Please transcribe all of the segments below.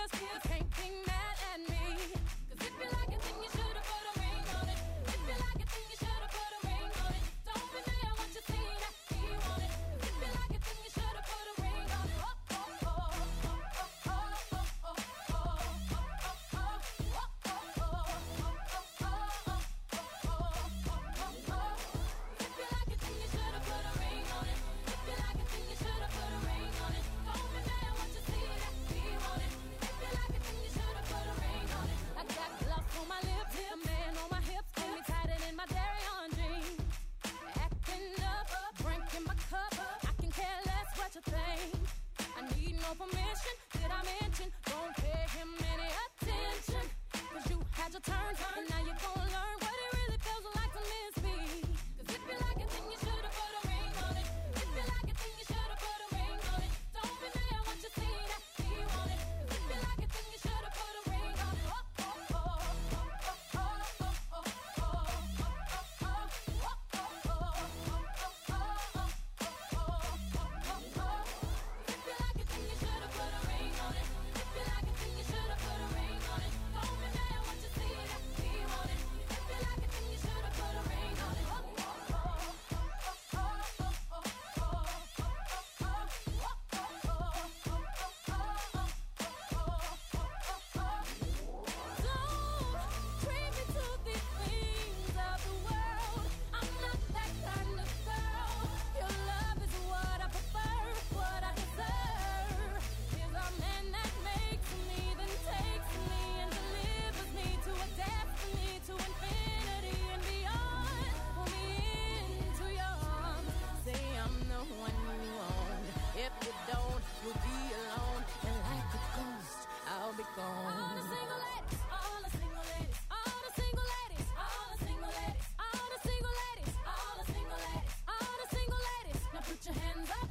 You can't be mad at me. 'Cause if you like it, then you should've put a ring on it. If you like it, then you should've put a ring on it. Don't be mad what you see that he want it. If you like it, then you should've put a ring on it. Oh, oh, oh, oh, oh, oh, oh, oh, oh, oh, If you like it, then you should've put a ring on it. If you like it, then you should've put a ring on it. Don't be mad what you see that he want it. If you like it, then you should've put a ring on it. I got gloves on my lips, a man on my hips, got me tighter than my dairy on jeans. Acting up, drinking my cup. I can care less what you think. I need no permission. Did I mention? Don't pay him any attention. 'Cause you had your turn, and now you're gonna learn what it really feels like to miss me. 'Cause if you like it, then you should've put a ring on it. If you like it, then you should've put a ring on it. Don't be mad what you see that he want it. 'Cause if you like it, then you should've put a ring on it. Oh, oh, oh, oh, oh, oh, oh, oh, oh, If you like it, then you should've put a ring on it. If you like it, then you should've put a ring on it. Don't be mad what you see that he want it. If you like it, then you should've put a ring on it. Don't treat me to these things of the world. I'm not that kind of girl. Your love is what I prefer, what I deserve. Is a man that makes me, then takes me and delivers me to a destiny, to infinity and beyond. Pull me into your arms, say I'm the one you want. If you don't, you'll be alone, and like a ghost, I'll be gone. All the single ladies, all the single ladies, all the single ladies, all the single ladies, all the single ladies, all the single ladies, all the single ladies. Now put your hands up.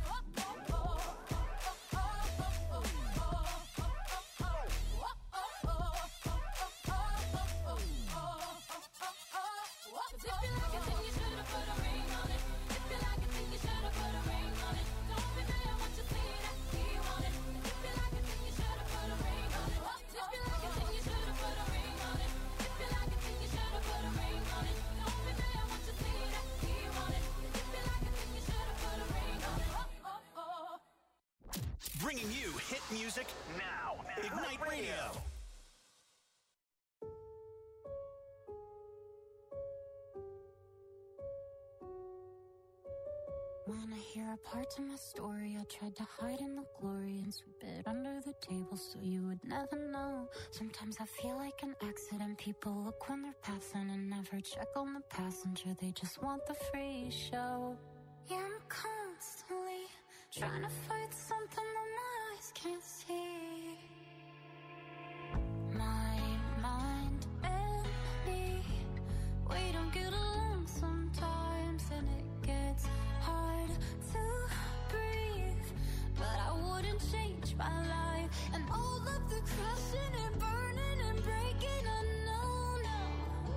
If you like it, then you should've put a ring on it. If you like it, then you should've put a ring on it. Don't be mad what you see that he want it. If you like it, then you should've put a ring on it. If you like it, then you should've put a ring on it. If you like it, then you should've put a ring on it. Don't be mad what you see that he want it. If you like it, then you should've put a ring on it. Bringing you hit music now. Ignite Radio. When I hear a part of my story, I tried to hide in the glory and sweep it under the table so you would never know. Sometimes I feel like an accident. People look when they're passing and never check on the passenger. They just want the free show. Yeah, I'm constantly trying to fight something that my eyes can't see. My mind and me, we don't get along sometimes, and it gets hard to breathe. But I wouldn't change my life, and all of the crashing and burning and breaking, I know now.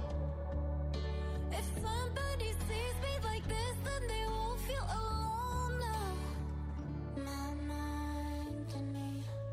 If somebody sees me like this, then they won't feel alone now. My mind and me.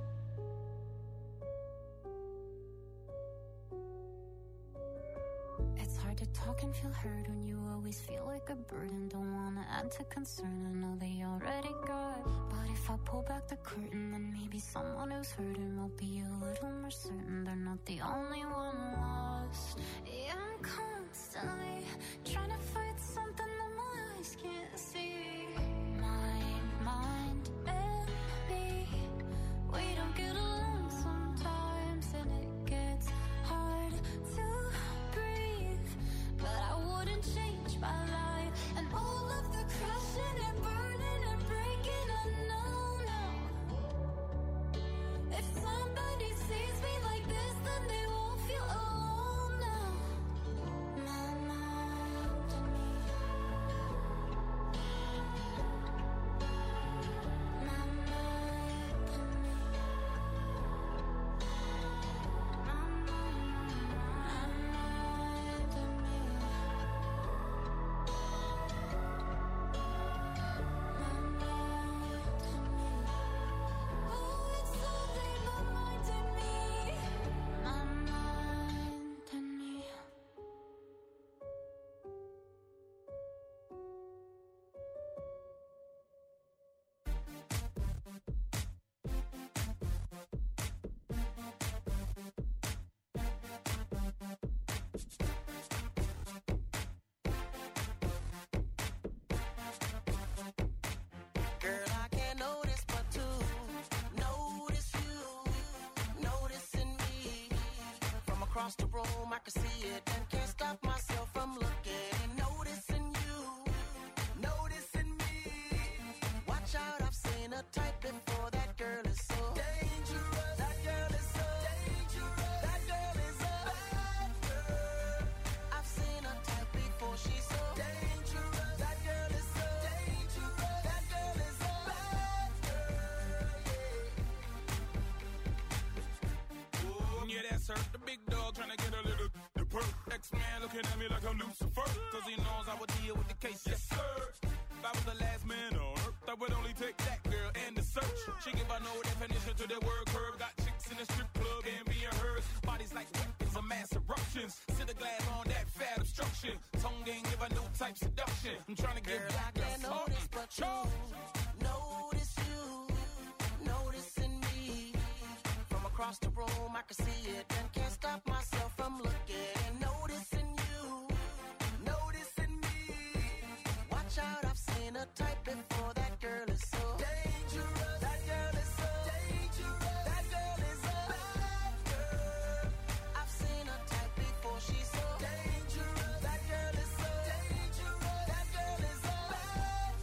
It's hard to talk and feel heard when you always feel like a burden. Don't wanna add to concern, I know they already got. But if I pull back the curtain, then maybe someone who's hurting will be a little more certain they're not the only one lost. Yeah, I'm constantly trying to fight something that my eyes can't see. My mind and me, we don't get along sometimes, and it gets hard to breathe. But I wouldn't change my life, and all of the crashing and burning and breaking, I know now. If somebody sees me like this, then they won't feel alone now. My mind and me. My mind and me. across the room, I can see it and can't stop myself from looking. Noticing you, noticing me. Watch out, I've seen a type before. That girl is so dangerous. That girl is so dangerous. That girl is a bad girl. I've seen a type before. She's so dangerous. That girl is so dangerous. That girl is a bad girl. Yeah, that's her. The big dog trying to get a little the perk. X-Man looking at me like I'm Lucifer. Cause he knows I would deal with the case. Yes, sir. If I was the last man on earth, I would only take that girl and the search. She give her no definition to the word curve. Got chicks in the strip club and being hers. Bodies like weapons of mass eruptions. Sit a glass on that fat obstruction. Tongue game give her new type seduction. I'm trying to give Girl, I can't notice but you. Notice you, noticing me. From across the room, I can see it and can't stop myself from looking. Noticing you, noticing me. Watch out, I've seen a type before. That girl is so dangerous. That girl is so dangerous. That girl is a bad girl. I've seen a type before. She's so dangerous. That girl is so dangerous. That girl is a bad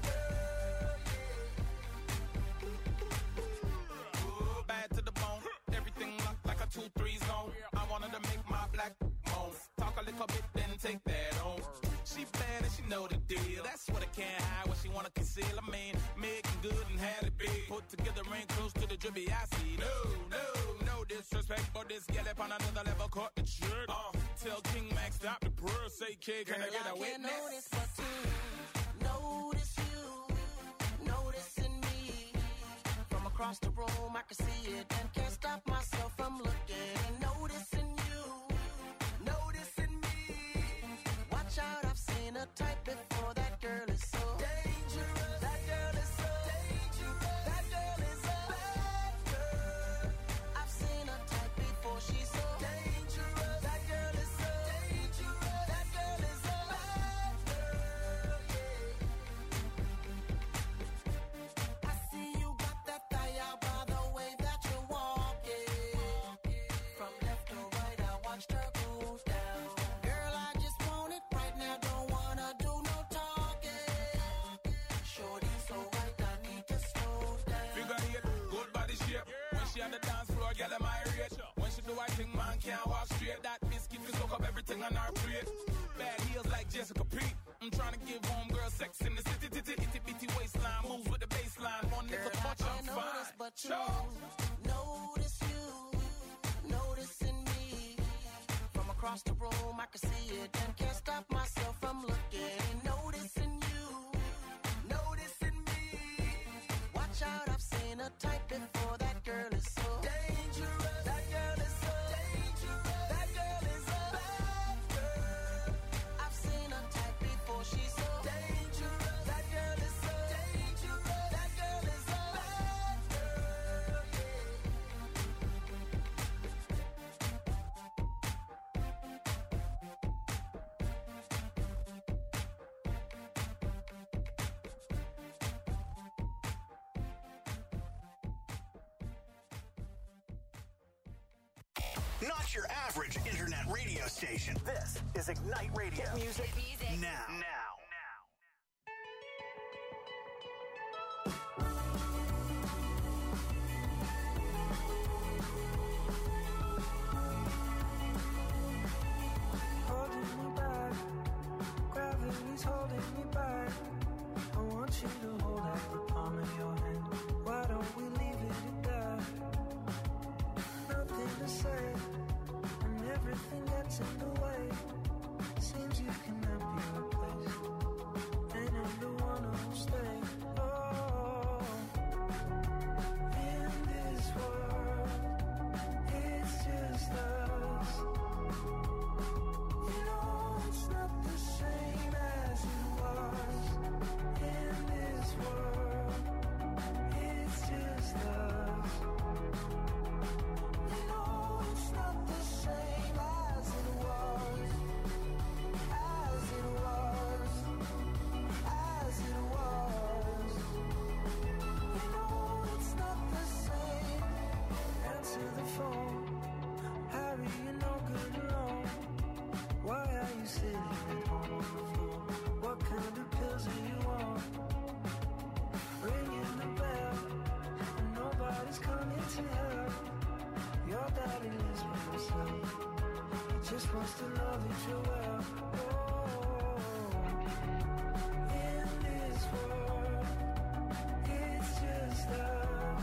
girl. bad to the bone. Everything locked like a 2-3 zone. I wanted to make my black moan. Talk a little bit, then take that on. She bad and she know the deal. That's what I can't hide, what she wanna conceal. I mean, making good and had it big. Put together ain't close to the drippy I see. No disrespect, but this gal up on another level caught the trick. Tell King Max stop the purr, say kid, can I get a witness? Notice but you, notice you, noticing me. From across the room, I can see it and can't stop myself from looking. Noticing you, noticing me. Watch out, I've seen a type before. That girl is so dangerous. That girl is so dangerous. That girl is a bad girl. I've seen a type before. She's so dangerous. That girl is so dangerous. That girl is a bad girl. I see you got that thigh out by the way that you're walking. From left to right, I watched her go down. Girl, I just want it right now. Don't wanna do no talking. Shorty so right, I need to slow down. Figure eight, good body shape. When she on the dance floor, girl, am I rich? When she do I think man can't walk straight. That biscuit will soak up everything on our plate. Bad heels like Jessica Pete. I'm trying to give home girl sex in the city. Itty bitty waistline moves with the baseline. One little Girl, I touch, I'm can't notice fine. but you, notice you, noticing me. From across the room, I can see it and can't stop myself from looking. Noticing you, noticing me. Watch out, I've seen a type before. That girl is so dangerous. That girl is so dangerous. That girl is a bad girl. I've seen a type before. She's so dangerous. That girl is so dangerous. That girl is a bad girl. Not your average internet radio station. This is Ignite Radio. Hit music now. Holding me back, gravity's holding me back. I want you to hold out the palm of your hand. Why don't we leave it at that? Nothing to say, and everything gets in the way. Seems you cannot be replaced, and I'm the one who'll stay. Oh, in this world, it's just us. You know it's not the same as it was. In this world, it's just us. You know it's not the same as barely lives with himself. He just wants to know that you're well. In this world, it's just us.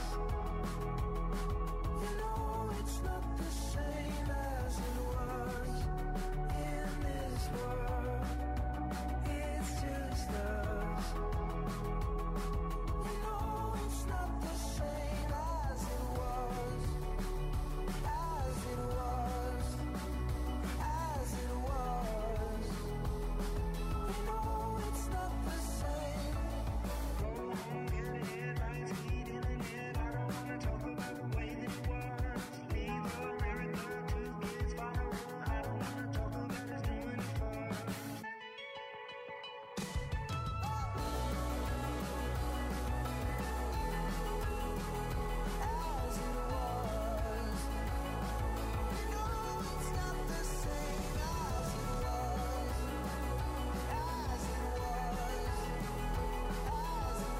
You know it's not the same as it was. In this world, it's just us. You know it's not the same as it was. As it was. As it was. You know it's not the same. Get the headlights, heat in the net. I don't wanna talk about the way that it was. Leave America, 2 kids follow. I don't wanna talk about us doing it first. As it was. You know it's not the same as it was. As it was. As it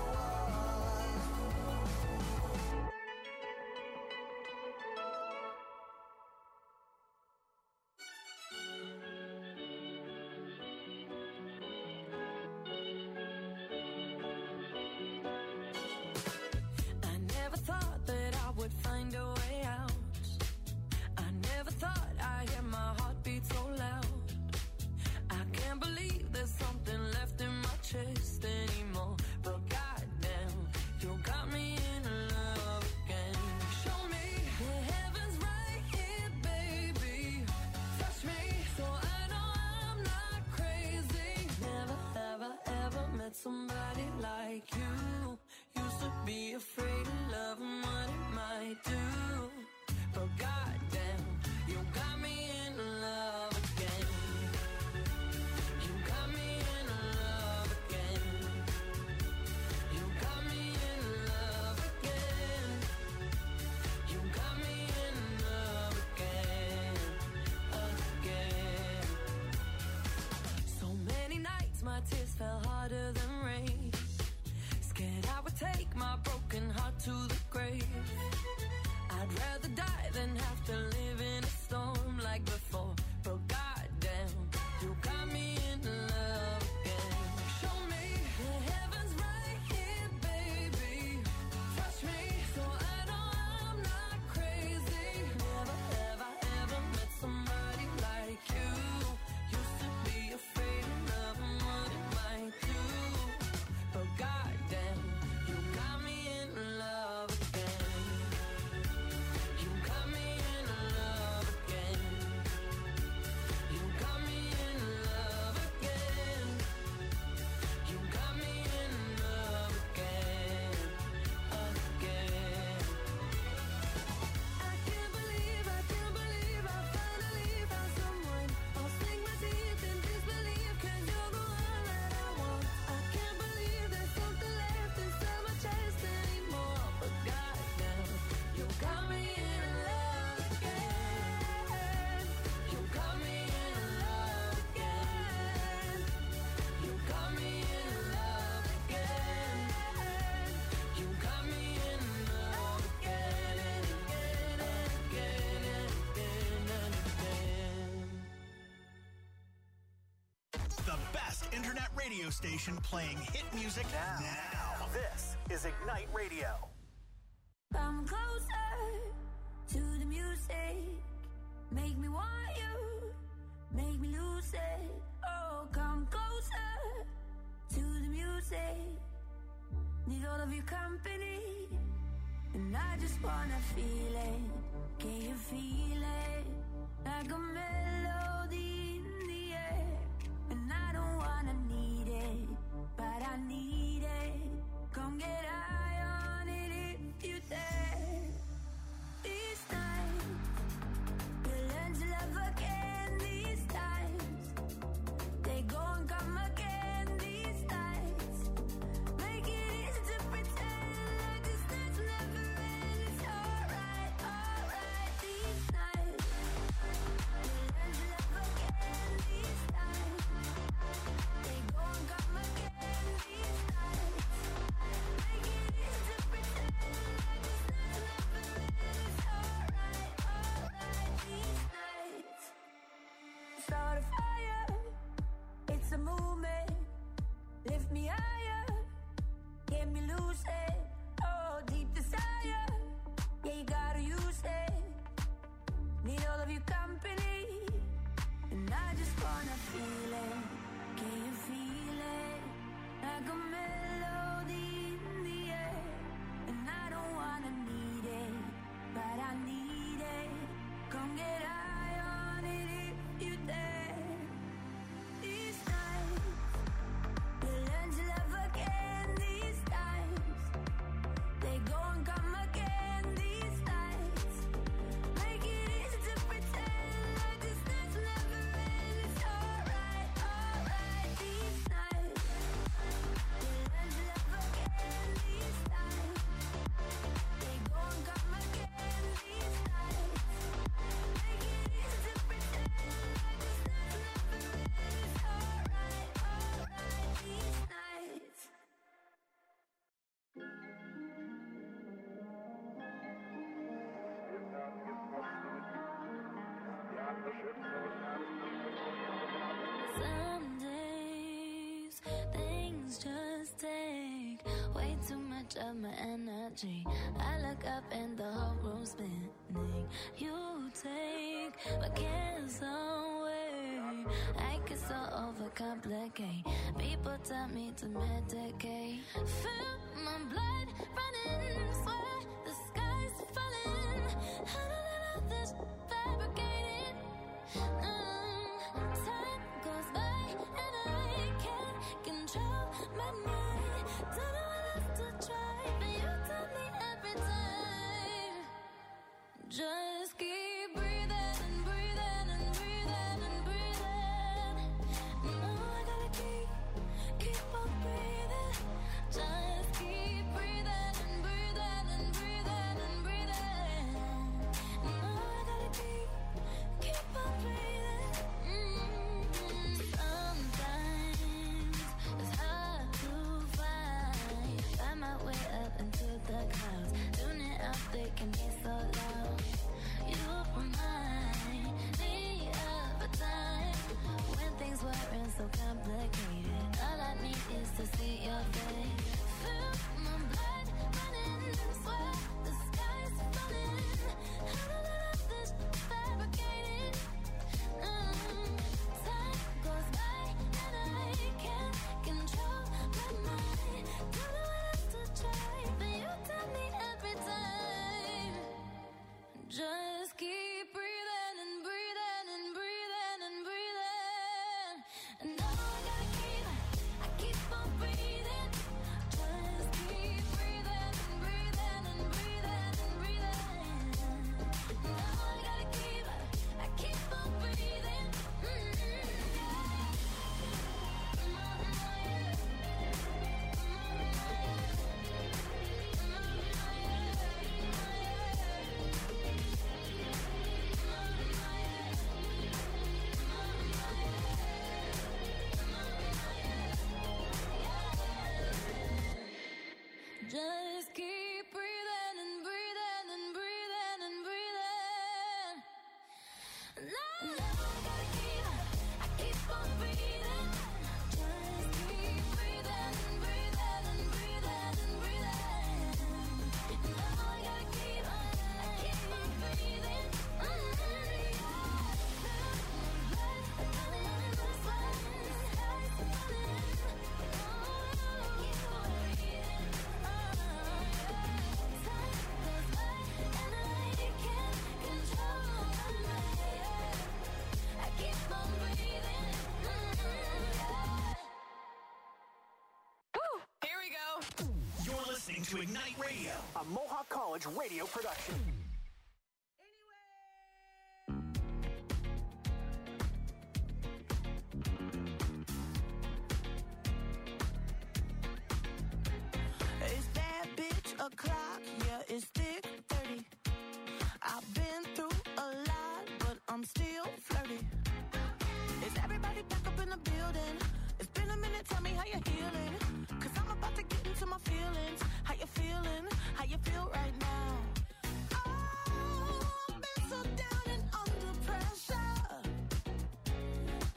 was. I never thought that I would find a way out. I never thought I'd hear my heartbeat so loud. I can't believe there's something left in my chest anymore. But goddamn, you got me in love again. Show me the heavens right here, baby. Touch me so I know I'm not crazy. Never, ever, ever met somebody like you. Used to be afraid of love and what it might do. But goddamn, you got me in love again. You got me in love again. You got me in love again. You got me in love again. Again. So many nights my tears fell harder than rain. Scared I would take my broken heart to the grave. I'd rather die than have to live in a storm like before. But goddamn, you got me in love again. Show me the heavens right here, baby. Touch me so I know I'm not crazy. Never, ever, ever met somebody like you. Used to be afraid of love and what it might do. But goddamn, you got me in love again. You got me in love again. You got me in love again. You got me in love again. Again. I can't believe I finally found someone. I'll sink my teeth in disbelief 'cause you're the one that I want. I can't believe there's something left inside my chest anymore. But goddamn, you got me in love again. You got me in love again. You got me in love again. You got me in love again and again and again and again and again. The best internet radio station playing hit music now. This is Ignite Radio. Come closer to the music. Make me want you. Make me lose it. Oh, come closer to the music. Need all of your company. And I just wanna feel it. Can you feel it? Like a melody in the air. And I don't wanna need it, but I need it. Come get high on it if you dare. These times, you'll learn to love again. These times, they go and come again. These times, make it easy to pretend like this night's never end. It's alright, alright. start a fire. It's a movement. Lift me higher. Get me lucid. Oh, deep desire. Yeah, you gotta use it. Need all of your company. And I just wanna feel it. Can you feel it? Like a melody in the air. And I don't wanna need it, but I need it. Come get high on it if you dare. These nights, you'll learn to love again. These times, they go and come again. These nights, make it easy to pretend like this night's never end. It's alright, alright. These nights, you'll learn to love again. These times, they go and come again. These nights, make it easy to pretend like this night's never end. It's alright, alright. These nights. Some days things just take way too much of my energy. I look up and the whole room's spinning. You take my cares away. I get so overcomplicate. People tell me to medicate. Feel my blood running, swear the sky's falling. How did all of this fabricated? Time goes by and I can't control my mind. Don't know what else to try, but you tell me every time. Just keep breathing and breathing and breathing and breathing. No, I gotta keep on breathing. Just keep breathing and breathing and breathing and breathing. No, I gotta keep on breathing. Sometimes it's hard to find my way up into the clouds. Tuning out, they can be so loud. You remind me of a time when things weren't so complicated. All I need is to see your face. Feel my blood running, swear the sky's falling. How did all of this fabricated? Time goes by and I can't control my mind. Don't know what else to try, but you tell me every time. Just keep breathing and breathing and breathing and breathing. And now I gotta keep on breathing. Just keep breathing and breathing and breathing and breathing. Now I gotta keep on breathing. Just keep breathing and breathing and breathing and breathing. Now I gotta keep on breathing. Just keep breathing and breathing and breathing and breathing. Now I gotta keep on breathing. Here we go. You're listening to Ignite Radio, a Mohawk College radio production. It's that bitch o'clock, yeah, it's thick 30. I've been through a lot, but I'm still flirty. Is everybody back up in the building? It's been a minute, tell me how you're healing. Cause I'm about to get into my feelings. How you feeling? How you feel right now? Oh, I've been so down and under pressure.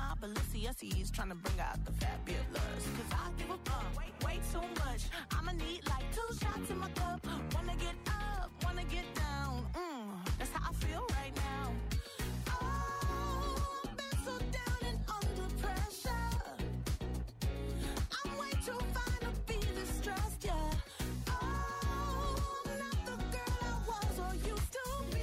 my Balenciennes trying to bring out the fabulous. Cause I give up way too much. I'ma need like 2 shots in my cup. Wanna get up, wanna get down. That's how I feel right now. Oh, I've been so down and under pressure. I'm way too fine to be distressed, yeah. Oh, I'm not the girl I was or used to be.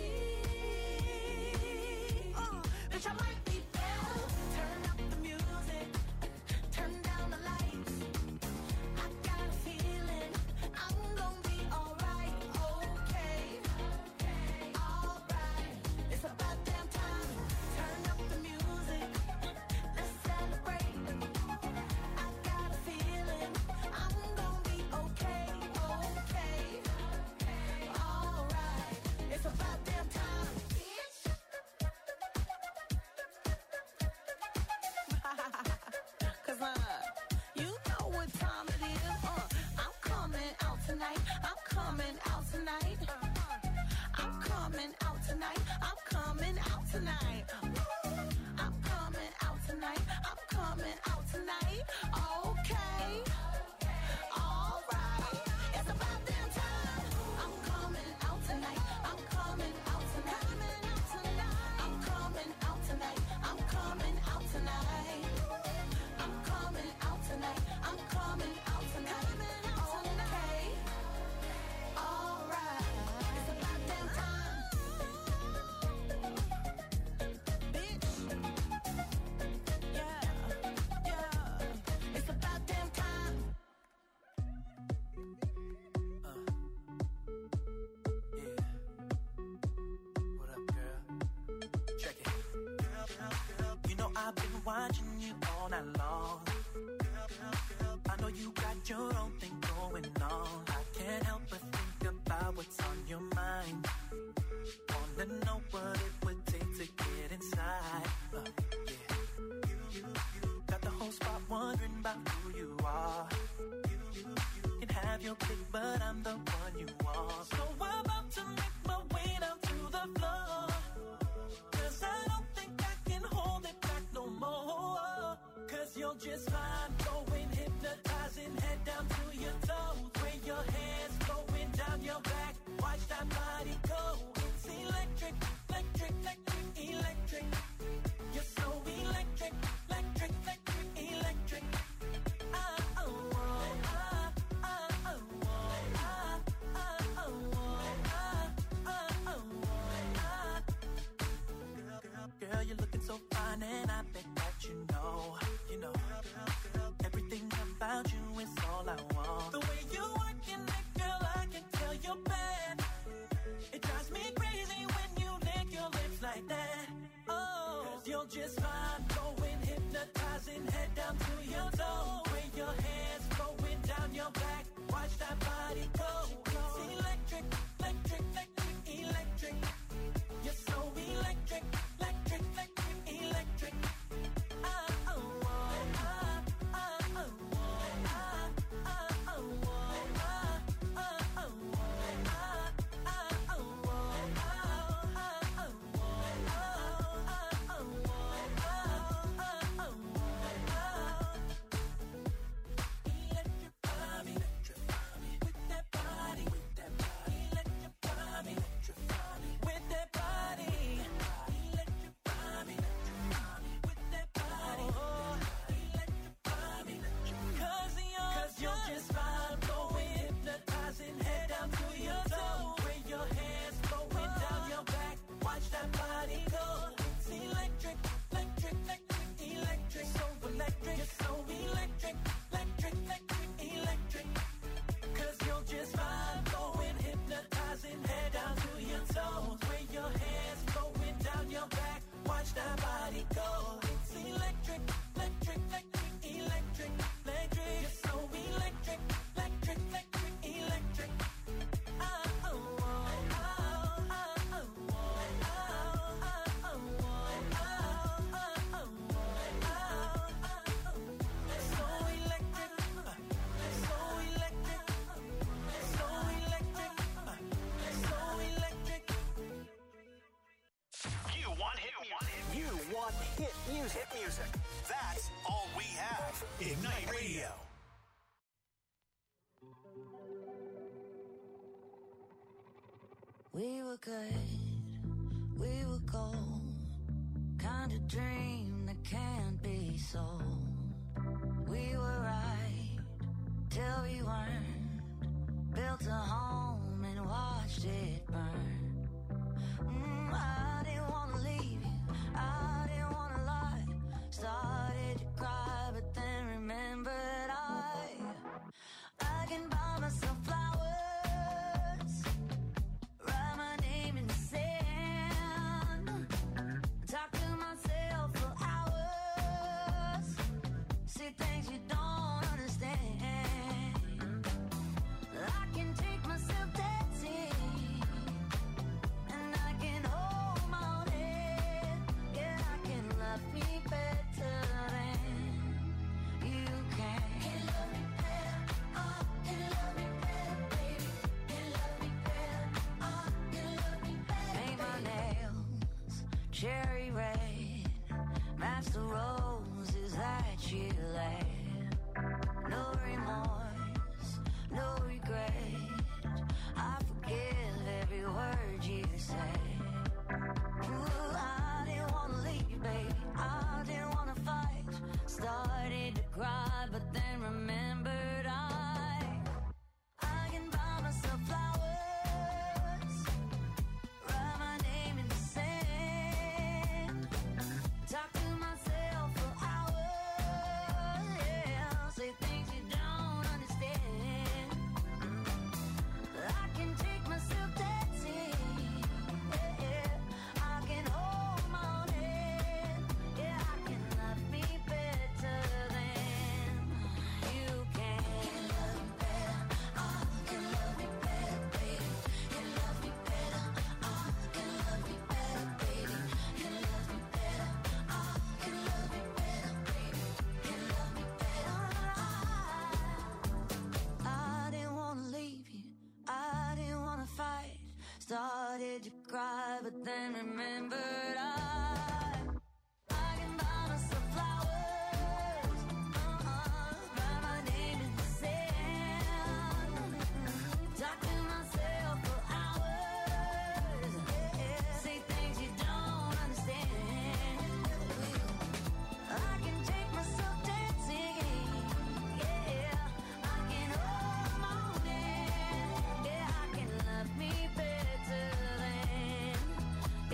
Bitch, I might be better. Turn up the music, turn down the lights. I got a feeling I'm gonna be alright, okay, alright. It's about damn time. Turn up the music, let's celebrate. I got a feeling I'm gonna be okay, alright. It's about damn time, bitch. Cause you know what time it is. I'm coming out tonight. I'm coming out tonight. I'm coming out tonight. I'm coming out tonight. I'm coming out tonight. I'm coming out tonight. Okay. Alright. It's about damn time. I'm coming out tonight. I'm coming out tonight. I'm coming out tonight. I'm coming out tonight. I'm coming out tonight. I'm coming out tonight. Okay. Alright. It's about damn time. Bitch. Yeah. It's about damn time. What up, girl? Check it. You know I've been watching you all night long. I know you got your own thing going on. I can't help but think about what's on your mind. Wanna know what it would take to get inside. Got the whole spot wondering about who you are. Can have your pick, but I'm the one you want. So I'm about to make my way down to the floor. Cause I don't think I can hold it back no more. Cause you're just fine, going hypnotizing, head down to your toes. Where your hands going down your back, watch that body go. It's electric, electric, electric, electric. You're so electric, electric, electric, electric. Girl, you're looking so fine, and I bet that you know, everything about you is all I want. The way you working it, girl, I can tell you're bad. It drives me crazy when you lick your lips like that. Oh, cause you're just fine, going hypnotizing, head down to your toes. Where your hands going down your back, watch that body go. It's electric, electric, electric, electric. You're so electric, electric, electric, electric. on hit music. Hit music. That's all we have. Ignite Radio. We were good, we were gold, kind of dream that can't be sold. We were right till we weren't, built a home and watched it burn. I didn't want to leave you, I didn't want to lie, started to cry but then remembered I can buy myself flowers, write my name in the sand, talk to myself for hours, see things you don't understand. I can take myself dancing, and I can hold my own head. Yeah, I can love me better than you can. Can love me better, oh, can love me better, baby. Can love me better, oh, can love me better. Paint my nails cherry red, match the roses that you laid. No remorse, no regret, I forgive every word you say. Ooh, I didn't want to leave you, baby, I didn't want to fight, started to cry but then remembered I can buy myself flowers, write my name in the sand, talk to myself for hours, yeah, say things you don't understand. I can take myself dancing, yeah, I can hold my own head, yeah, I can love me better than you can. Can love me better, oh, can love me better, baby. Can love me better, oh, can love me better, baby. Can love me better, oh, can love me better, baby. Can love me better, I didn't want to leave you, I didn't want to fight, started to cry but then remembered I can buy myself flowers, write my name in the sand, talk to myself for hours, yeah, say things you don't understand. I can take myself dancing, yeah, I can hold my own hand, yeah, I can love me better than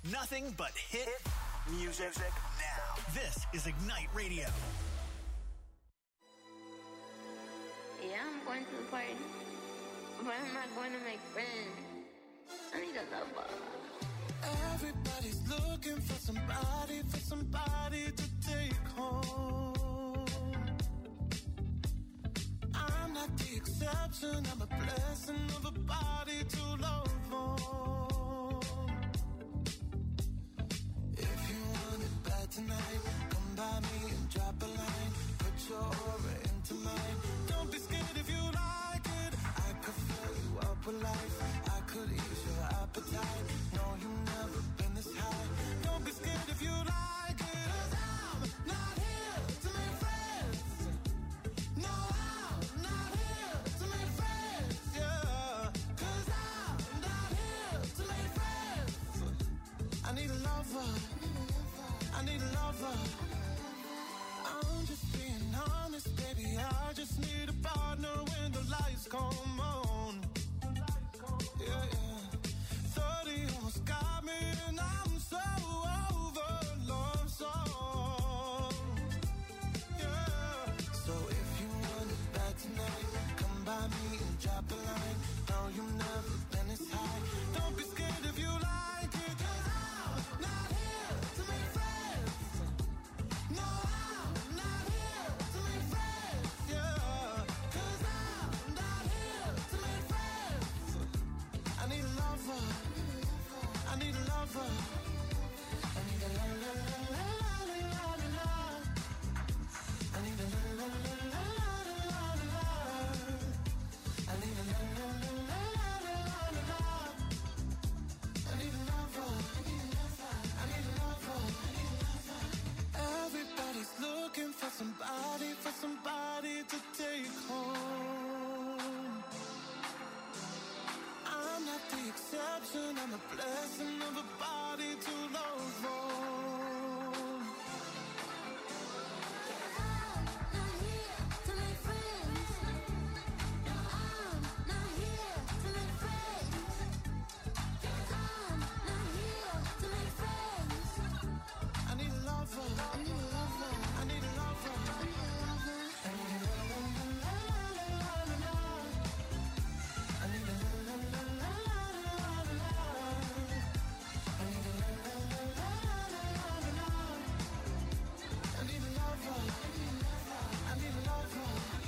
Nothing but hit music now. This is Ignite Radio. Yeah, I'm going to the party, but I'm not going to make friends. I need a lover. Everybody's looking for somebody to take home. I'm not the exception, I'm a blessing of a body to love on. If you want it bad tonight, come by me and drop a line. Put your aura into mine. Don't be scared if you like it. I could fill you up with life. I could ease your appetite. No, you've never been this high. Don't be scared if you like it. 'Cause I'm not here to make friends. No, I'm not here to make friends. Yeah, 'cause I'm not here to make friends. I need a lover. I need a lover. I'm just being honest, baby. I just need a partner when the lights come on. Yeah, yeah. 30 almost got me and I'm so over love song. Yeah. So if you want it bad tonight, come by me and drop a line. No, you've never been this high. Don't be scared if you like it. 'Cause I'm not here to make friends. No, I'm not here to make friends. Yeah. 'Cause I'm not here to make friends. I need a lover. I need a lover. I need a la la la la la la la. I need a la la la la la la la. I need a la la la la la la la. I need a lover. I need a lover. Everybody's looking for somebody to take home. I'm not the exception, I'm a blessing of a body to love on. I'm not here to make friends. No, I'm not here to make friends. I'm not here to make friends. I need a lover. I need a lover. I need a lover. I need a lover. I need a la la la la la la la. I need a la la la la la la la. I need a la la la la la la la. I need a lover. I need a lover.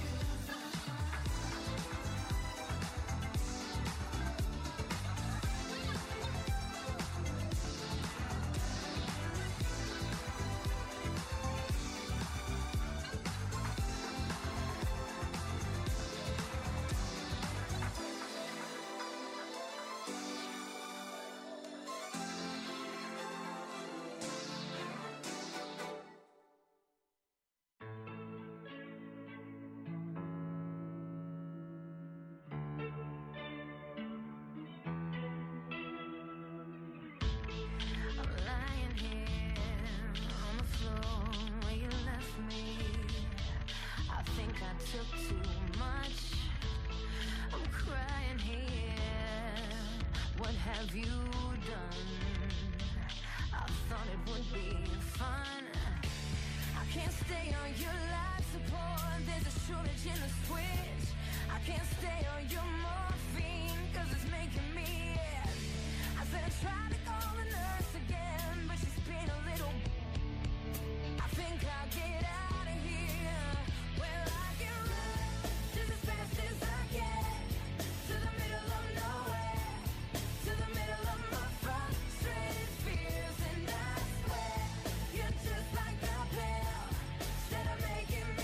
I'm lying here on the floor where you left me. I think I took too much. I'm crying here. What have you done? I thought it would be fun. I can't stay on your life support. There's a shortage in the switch. I can't stay on your morphine 'cause it's making me ill. I said I tried to call the nurse again, but she's been a little. I think I'll get out of here. Well, I can run just as fast as I can to the middle of nowhere, to the middle of my frustrated fears, and I swear you're just like a pill. Instead of making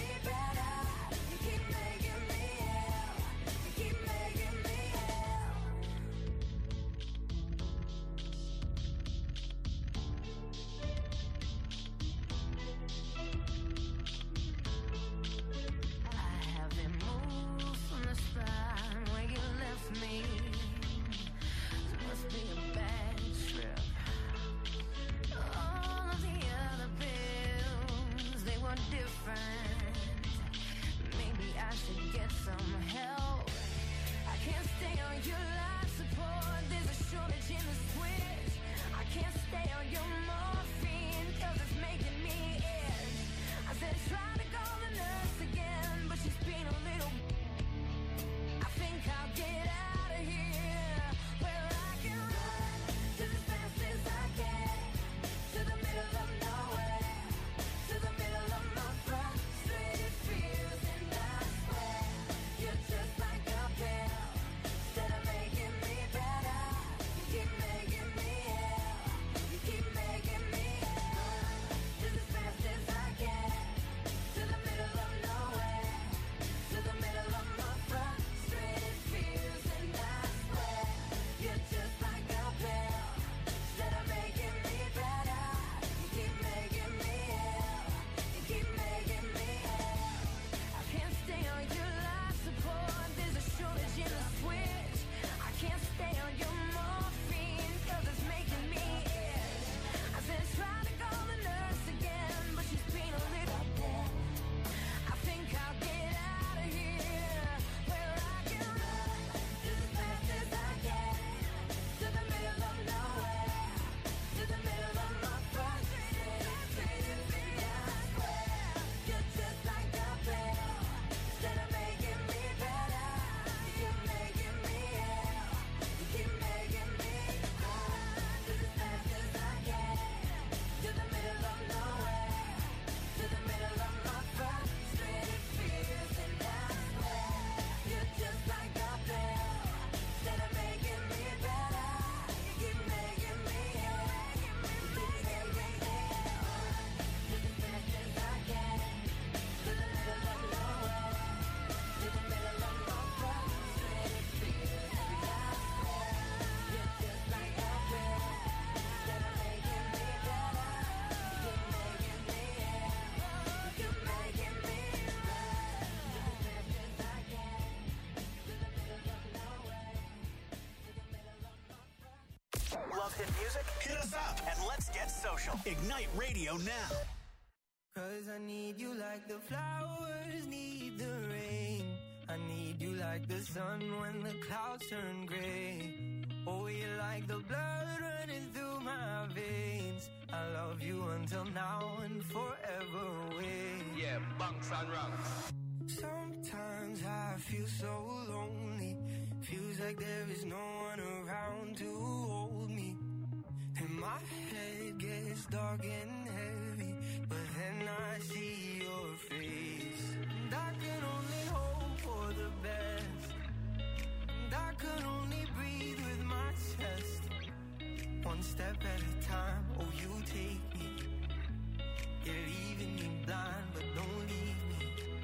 love hit music? Hit us up and let's get social. Ignite Radio now. 'Cause I need you like the flowers need the rain. I need you like the sun when the clouds turn gray. Oh, you're like the blood running through my veins. I love you until now and forever away. Yeah, bunks and rungs. Sometimes I feel so lonely. Feels like there is no one around to hold me. And my head gets dark and heavy, but then I see your face. And I can only hope for the best. And I can only breathe with my chest. One step at a time, oh you take me. You're leaving me blind, but don't leave me.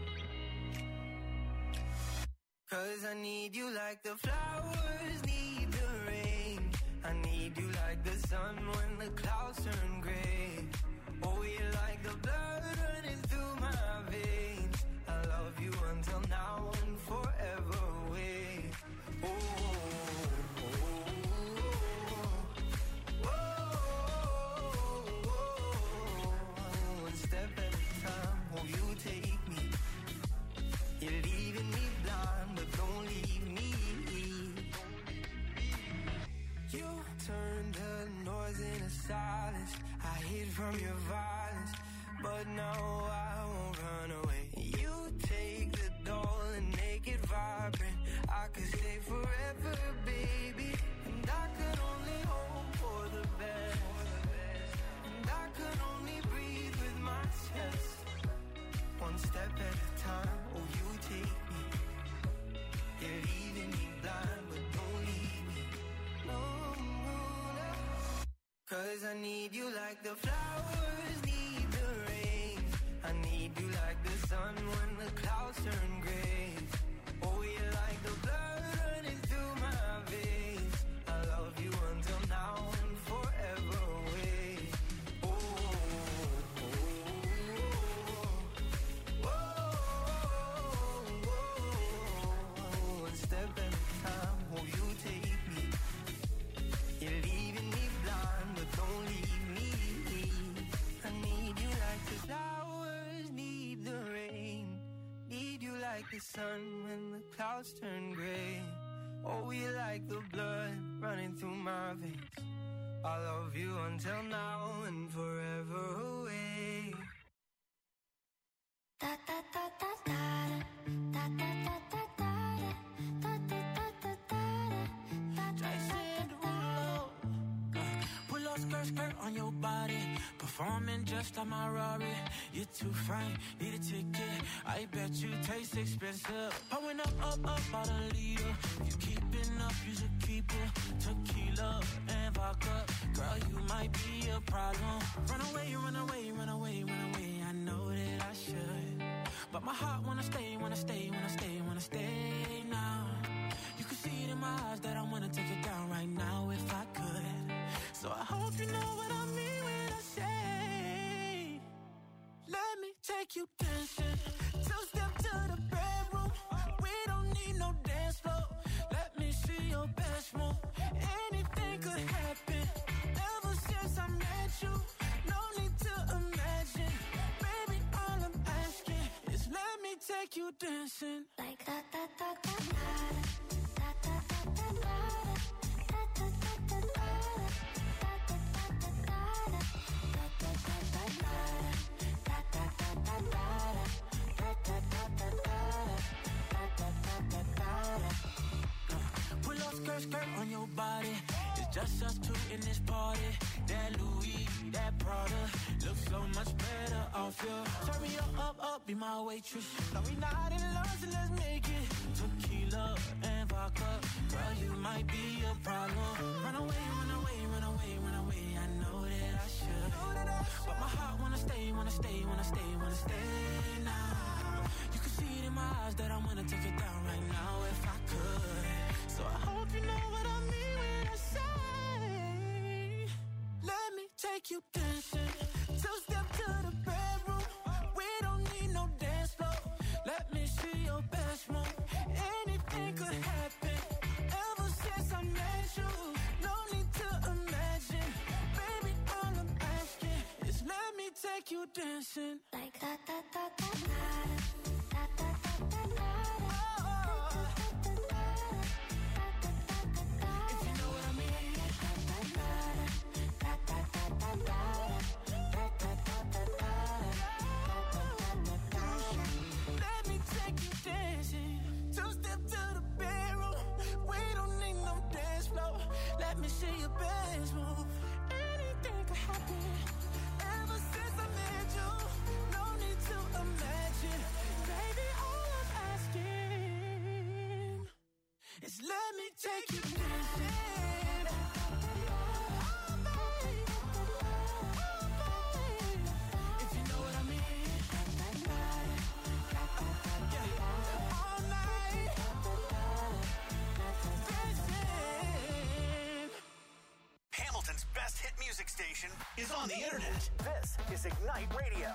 'Cause I need you like the flowers need the rain. I need you like the sun when the clouds turn gray. Oh, you're like the blood running through my veins. I love you until now and forever away. Oh, oh, oh, oh, oh. One step at a time, oh, you take me. You're leaving me blind, but don't leave me. You turn the noise into silence. I hid from your violence, but now I won't run away. You take the doll and make it vibrant. I could stay forever, baby. And I could only hope for the best. And I could only breathe with my chest. One step at a time, oh you take me. You're leaving me blind, but don't leave me. No, no, no. 'Cause I need you like the flowers need the rain. I need you like the sun when the clouds turn gray. Oh, you're like the blood running through my veins. I love you until now and forever away. Oh, oh, oh, oh, oh. One step at a time, oh you take me. You're leaving me blind, but don't leave me. I need you like the flowers need the rain. Need you like the sun when the clouds turn gray. Oh, you like the blood running through my veins. I love you until now and forever away. Da da da da da da da da da da da da da da da. Jason Derulo. Pull up skirt on your body. Performing just like my Rari. You're too fine, need a ticket. I bet you taste expensive. Pouring up about a liter. If you keeping up, you should keep it. Tequila and vodka. Girl, you might be a problem. Run away, run away, run away, run away. I know that I should, but my heart wanna stay, wanna stay, wanna stay, wanna stay now. You can see it in my eyes that I wanna take it down right now if I could. So I hope you know what I mean when I say, let me take you dancing. Two-step to the bedroom. We don't need no dance floor. Let me see your best move. Anything could happen. Ever since I met you, no need to imagine. Baby, all I'm asking is let me take you dancing. Like da da da da da da da da da da da da da da da. Pull up skirt on your body. It's just us two in this party. That Louis, that Prada looks so much better off you. Turn me up, be my waitress. No, we not in love, so let's make it. Tequila and vodka. Girl, you might be a problem. Run away, run away, run away, run away. I know that I should, but my heart wanna stay, wanna stay, wanna stay, wanna stay now. You can see it in my eyes that I wanna take it down right now if I could. So I hope you know what I mean when I say, let me take you dancing. Two-step to the bedroom. We don't need no dance floor. Let me see your best move. Anything could happen. Ever since I met you, no need to imagine. dancing. Like da da da da da da da da da da. If you know what I mean. Let me take you dancing. Two-step to the bedroom. We don't need no dance floor. Let me see your best move. Anything could happen. Ever since I met you, no need to imagine. Baby, all I'm asking is let me take you dancing. If you know what I mean. All night. Dancing. Hamilton's best hit music station is on the internet. This is Ignite Radio.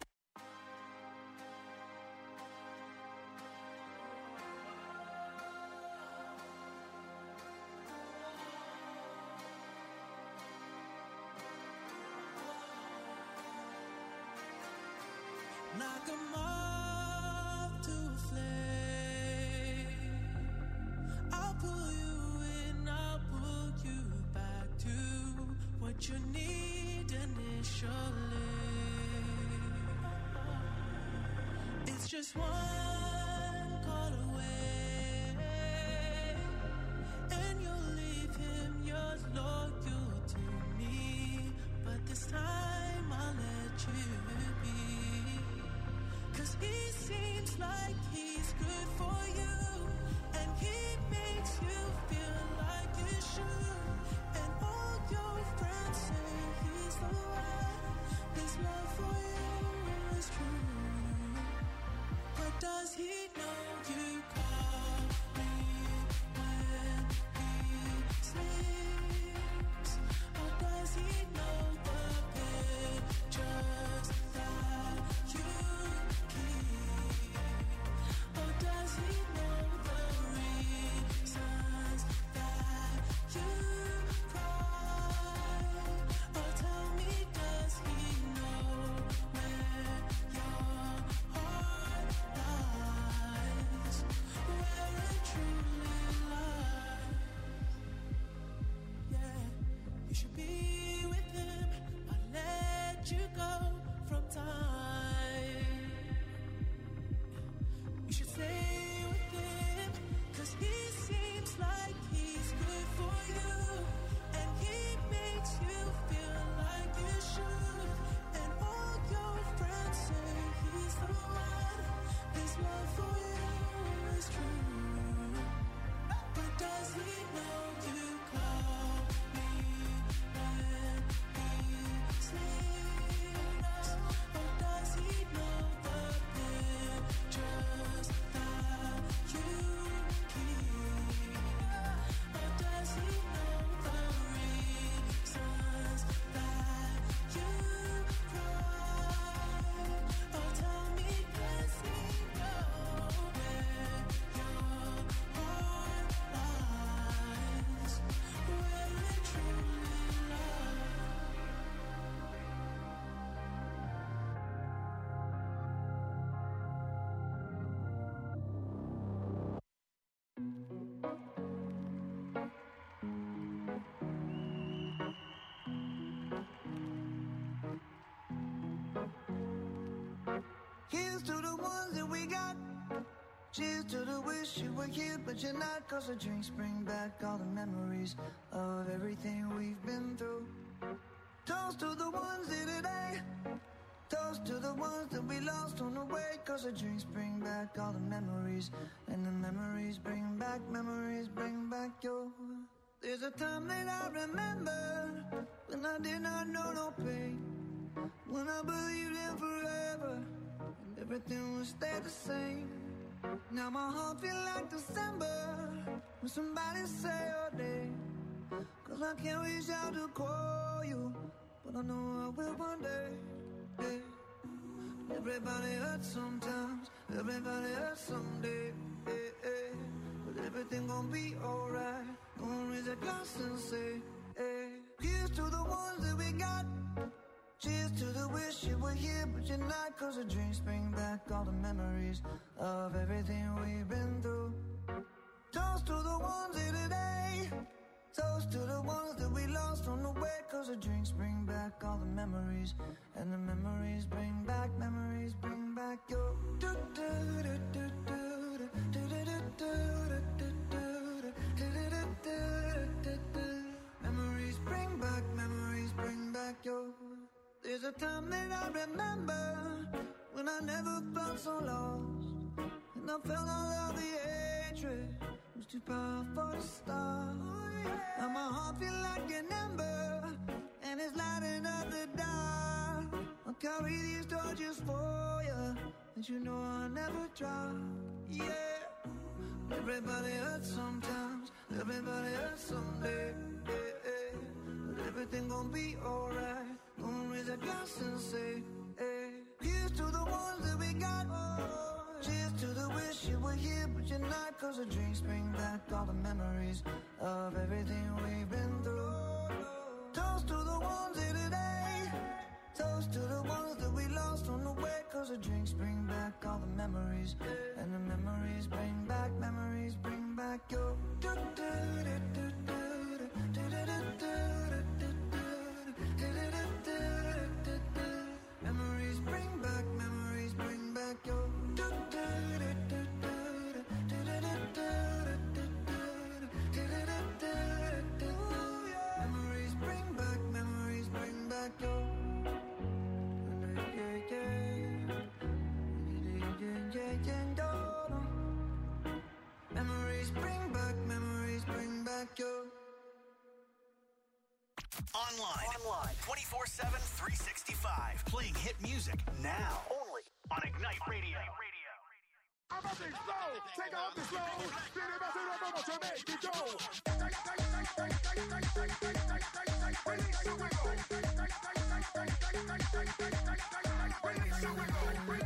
Knock 'em off to a flame. I'll pull you in, I'll pull you back to what you need initially. It's just one call away, and you'll leave him yours loyal to me. But this time I'll let you be. 'Cause he seems like he's good for you, and he makes you feel like you should. And all your friends say he's the one. His love for you is true. But does he know you call me when he sleeps? Or does he know the pictures that you keep? Or does he know the reasons that you cry? Or tell me, does he know where your heart lies? Where it truly lies? Yeah, you should be with him, but let you go from time. You should stay with him, 'cause he seems like he's good for you, and he makes you feel like you should. And all your friends say he's the one. His love for you is true. But does he know you call me when he sleeps? Or does he know the pictures that you keep? Or does he know the reasons that you cry? Or tell me, does he know where your heart lies? Where it truly lies? Here's to the ones that we got. Cheers to the wish you were here, but you're not. 'Cause the drinks bring back all the memories of everything we've been through. Toast to the ones here today. Toast to the ones that we lost on the way. 'Cause the drinks bring back all the memories, and the memories bring back your. There's a time that I remember when I did not know no pain, when I believed in forever and everything would stay the same. Now my heart feel like December when somebody say your name. 'Cause I can't reach out to call you, but I know I will one day. Yeah. Everybody hurts sometimes, everybody hurts someday. Yeah, yeah. But everything gon' be alright. Gonna raise a glass and say, hey. Here's to the ones that we got. Cheers to the wish you were here, but you're not. Cause the drinks bring back all the memories of everything we've been through. Toast to the ones here today. Toast to the ones that we lost on the way. Cause the drinks bring back all the memories. And the memories bring back your memories bring back your. There's a time that I remember when I never felt so lost, and I felt all of the hatred was too powerful to stop. Now my heart feel like an ember, and it's lighting up the dark. I'll carry these torches for you, and you know I'll never drop. Yeah, everybody hurts sometimes, everybody hurts someday. But everything gon' be alright. Gonna raise a glass and say, hey. Here's to the ones that we got. Cheers to the wish you were here, but you're not. Cause the drinks bring back all the memories of everything we've been through. Toast to the ones here today. Toast to the ones that we lost on the way. Cause the drinks bring back all the memories. And the memories bring back your. Memories bring back your. Memories bring back your. Memories bring back your. Online 24/7, 365. Playing hit music now. Only on Ignite Radio. I'm up and slow, take off the slow. Then if I say I'm about to make it go. Release the wiggle. Release the wiggle.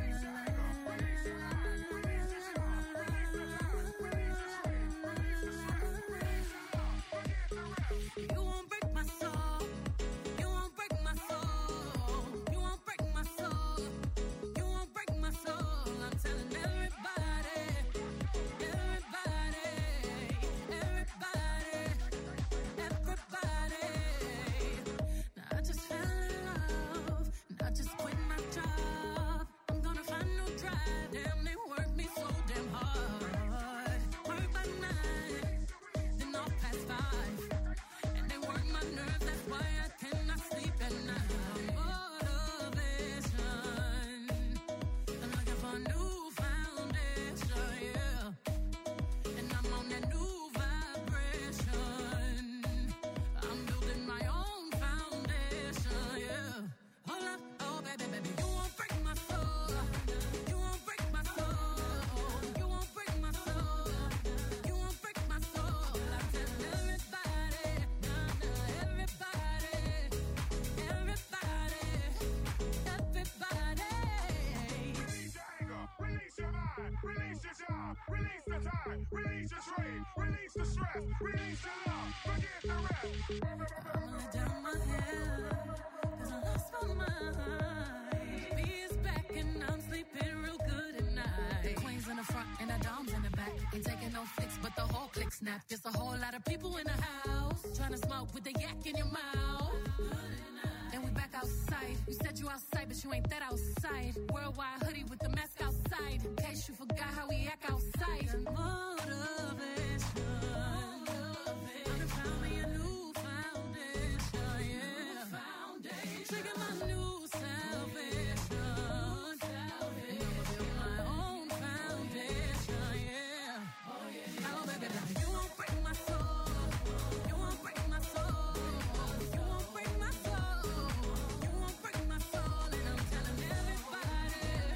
You won't break my soul. You won't break my soul. You won't break my soul. You won't break my soul. I'm telling everybody, everybody, everybody, everybody. Now I just fell in love, and I just quit my job. I'm gonna find no drive. Damn, they work me so damn hard. Work by 9, then off past 5. Nerves, that's why I cannot sleep at night. Motivation, I'm looking for a new foundation, yeah. And I'm on that new vibration. I'm building my own foundation, yeah. Hold up, oh baby, baby, you won't break my soul. You won't break my soul. You won't break my soul. You won't break my soul. I tell everybody. Release your job, release the time, release your trade, release the stress, release your love, forget the rest. I'ma let down my hair, cause I lost my mind. B is back and I'm sleeping real good at night. The queen's in the front and the dom's in the back. Ain't taking no flicks, but the whole click snap. Just a whole lot of people in the house, trying to smoke with the yak in your mouth. And we back outside. You said you outside, but you ain't that outside. Worldwide hoodie with the mask outside. In case you forgot how we act outside. Motivation. I found me a new foundation, yeah. Trigger my new salvation. And I'ma build my own foundation, yeah. Oh baby, baby, you won't break my soul. You won't break my soul. You won't break my soul. You won't break my soul. And I'm telling everybody,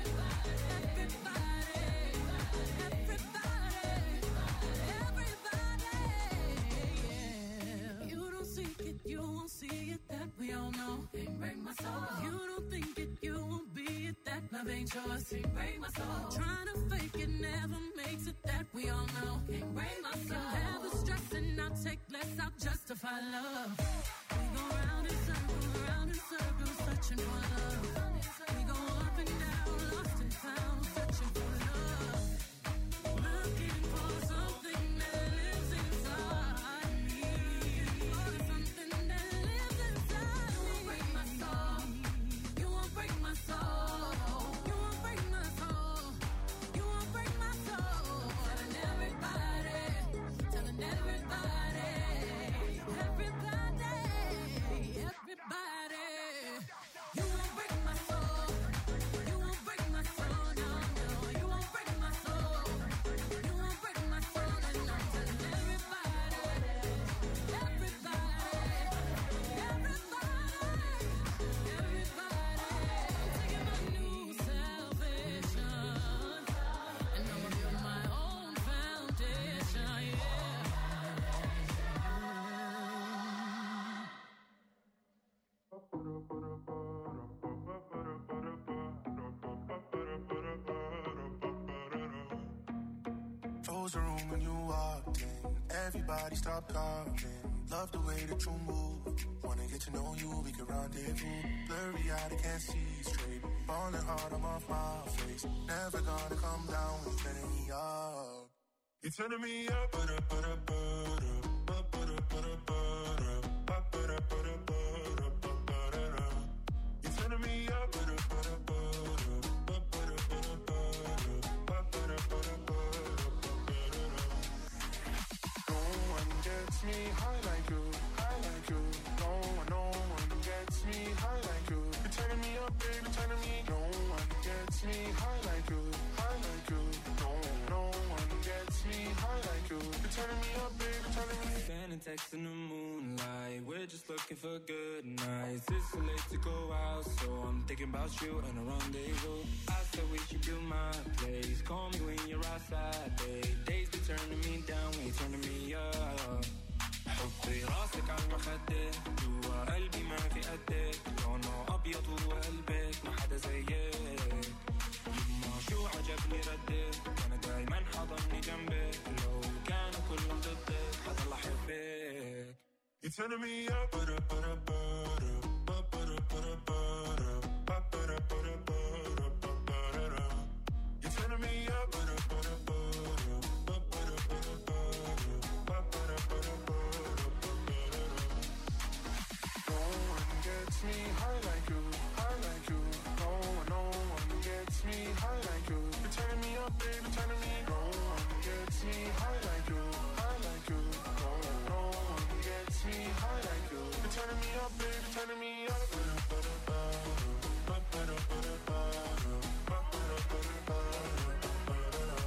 yeah. You don't seek it, you won't see it, that we all know. Can't break my soul. You don't think it, you won't be it, that love ain't yours. Can't break my soul. Trying to fake it never makes it, that we all know. Can't break my soul. Have the stress and I'll take less, I'll justify love. We go round in circles, such searching for love. We go up and down, lost and found, searching for love. Looking for something that lives inside me. For something that lives inside me. You won't break my soul. You won't break my soul. You won't break my soul. You won't break my soul. Telling everybody, telling everybody, everybody, everybody. You won't break my soul. You won't break my soul. No, no. You won't break my soul. You won't break my soul. And I'm telling everybody, everybody, everybody, taking my new salvation, and I'ma build my own foundation. Close the room when you walked in. Everybody stop talking. Love the way that you move. Wanna get to know you, we can rendezvous. Blurry eyed, I can't see straight. Falling hard, I'm off my face. Never gonna come down when you're turning me up. You're turning me up, You're turning me up, No one gets me high like you, high like you. No one gets me high like you. You're turning me up, baby, turning me. No one gets me high like you, high like you. No one gets me high like you. You're turning me up, baby, turning me. Sending texts in the moonlight. We're just looking for good nights. It's too late to go out, so I'm thinking about you and a rendezvous. I said we should do my place. Call me when you're outside, babe. Days be turning me down, we turning me up. حطي راسك على المخدة جوا قلبي ما في قدك لونه أبيض وقلبك ما حدا زيك يما شو عجبني ردك أنا دايما حضني جنبك لو كانوا كلهم ضدك حضل أحبك You're turning me up,